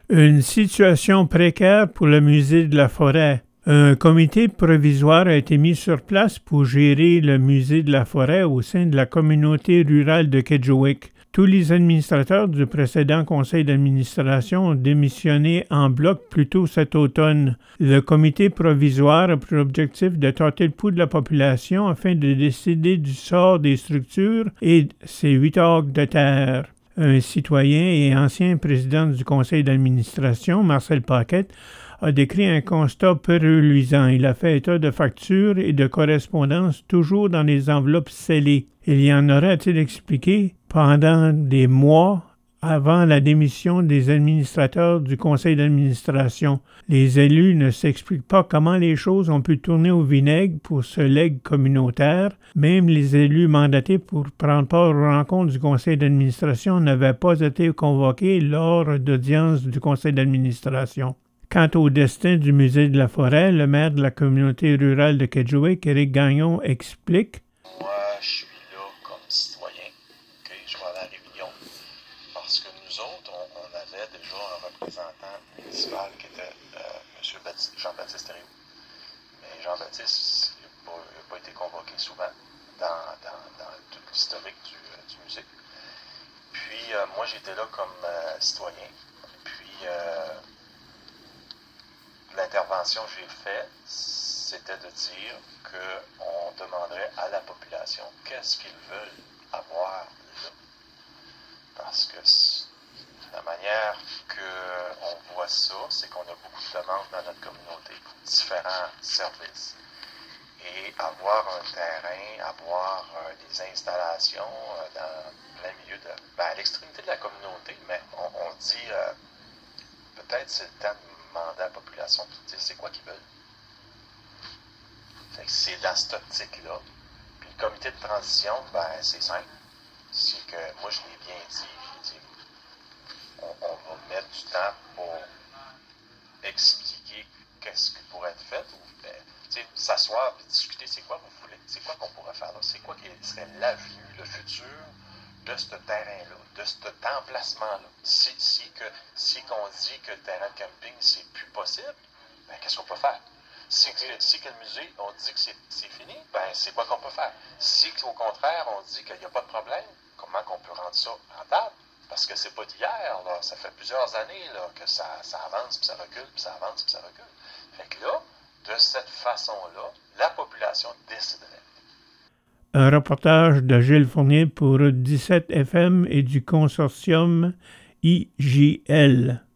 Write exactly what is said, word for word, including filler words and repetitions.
Une situation précaire pour le musée de la Forêt. Un comité provisoire a été mis sur place pour gérer le musée de la Forêt au sein de la communauté rurale de Kedgewick. Tous les administrateurs du précédent conseil d'administration ont démissionné en bloc plus tôt cet automne. Le comité provisoire a pour objectif de tâter le pouls de la population afin de décider du sort des structures et ses huit acres de terre. Un citoyen et ancien président du conseil d'administration, Marcel Paquette, a décrit un constat peu reluisant. Il a fait état de factures et de correspondances toujours dans les enveloppes scellées. Il y en aurait, a-t-il expliqué, pendant des mois avant la démission des administrateurs du conseil d'administration. Les élus ne s'expliquent pas comment les choses ont pu tourner au vinaigre pour ce legs communautaire. Même les élus mandatés pour prendre part aux rencontres du conseil d'administration n'avaient pas été convoqués lors d'audiences du conseil d'administration. Quant au destin du musée de la Forêt, le maire de la communauté rurale de Kedgewick, Éric Gagnon, explique. Moi, je suis là comme citoyen. Okay? Je vais à la réunion. Parce que nous autres, on, on avait déjà un représentant municipal qui était euh, M. Baptiste, Jean-Baptiste Thériault. Mais Jean-Baptiste n'a pas, pas été convoqué souvent dans, dans, dans tout l'historique du, du musée. Puis, euh, moi, j'étais là comme euh, citoyen. Puis, euh, l'intervention que j'ai faite, c'était de dire qu'on demanderait à la population qu'est-ce qu'ils veulent avoir là. Parce que la manière qu'on voit ça, c'est qu'on a beaucoup de demandes dans notre communauté pour différents services. Et avoir un terrain, avoir euh, des installations euh, dans plein milieu de... Ben, à l'extrémité de la communauté, mais on, on dit euh, peut-être c'est le temps de demander à la population de dire c'est quoi qu'ils veulent. Fait que c'est dans cette optique-là. Puis le comité de transition, ben c'est simple. C'est que moi je l'ai bien dit, j'ai dit on, on va mettre du temps pour expliquer qu'est-ce qui pourrait être fait, ou ben, s'asseoir et discuter c'est quoi vous voulez, c'est quoi qu'on pourrait faire là, c'est quoi qui serait l'avenue, le futur de ce terrain-là, de cet emplacement-là. Si, si, que, si qu'on dit que le terrain de camping, c'est plus possible, ben qu'est-ce qu'on peut faire? Si, que, si que le musée, on dit que c'est, c'est fini, ben c'est quoi qu'on peut faire? Si au contraire, on dit qu'il n'y a pas de problème, comment qu'on peut rendre ça rentable? Parce que c'est pas d'hier, là, ça fait plusieurs années là, que ça, ça avance, puis ça recule, puis ça avance, puis ça recule. Fait que là, de cette façon-là, la population déciderait. Un reportage de Gilles Fournier pour dix-sept F M et du consortium I J L.